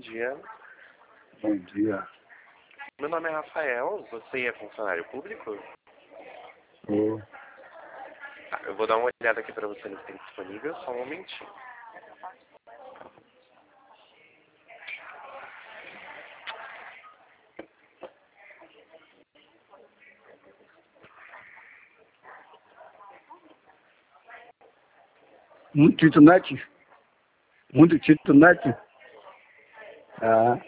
dia. Bom dia. Meu nome é Rafael, você é funcionário público? Ô, Tá, eu vou dar uma olhada aqui pra você no que tem disponível, só um momentinho. muito internet? Muito internet? Ah.